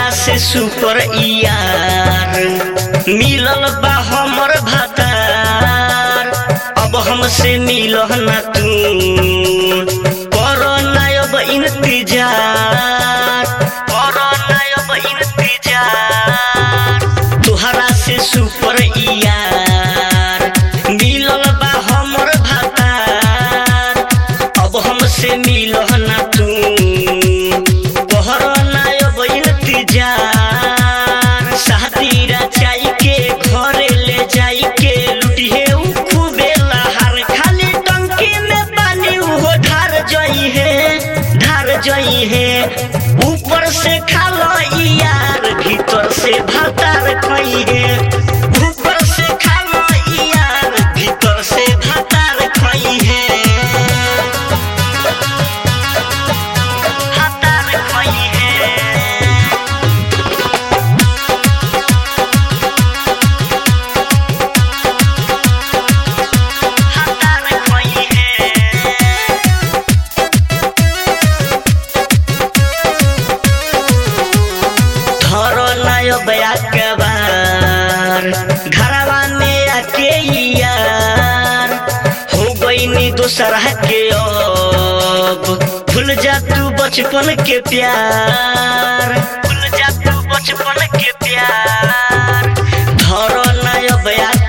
से सुपर यार मिलल बा हमर भातार। अब हमसे मिलो ना तू करो ना अब इंतजार, करो ना अब इंतजार। तुहरा से सुपर यार मिलल बा हमर भातार। अब हमसे मिलो ना तू करो ना अब इंतजार। शादी रचाई के घरे ले जाई के लुटिहे उ खूबे लहार। खाली टंकी में पानी उहो ढार जई है, ढार जई है। ऊपर से खालो यार भीतर से भातार खई है। ऊपर से खालो यार भीतर से भातार खई है, भातार खई है। घरवा में आके यार हो गई दोसरा के। अब भूल जा तू बचपन के प्यार, भूल जा तू बचपन के प्यार। धरो ना अब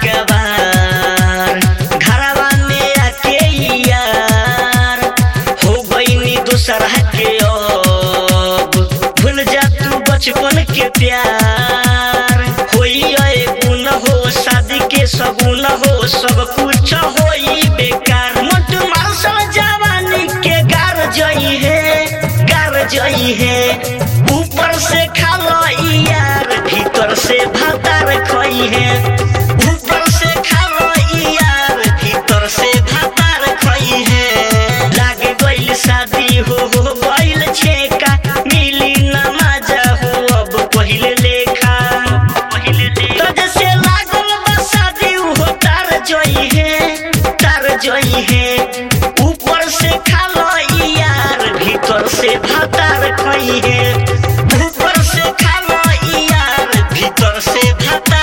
अखबार घरवा में आके यार हो गई दोसरा के। अब भूल जा तू बचपन के प्यार। शादी के सगुन हो सब कुछ होई बेकार। मोट मार्शल जवानी के गार जई है, गार जई है। ऊपर से खालो यार भीतर से भातार खई है। ऊपर से खालो यार भीतर से भातार खई है। लागे गइल शादी हो गइल छेका मिली ना मजा हो अब पहिले लेखा, पहिले लेखा। तो जैसे जई है। ऊपर से खालो यार भीतर से भातार खई है। ऊपर से खालो यार भीतर से भातार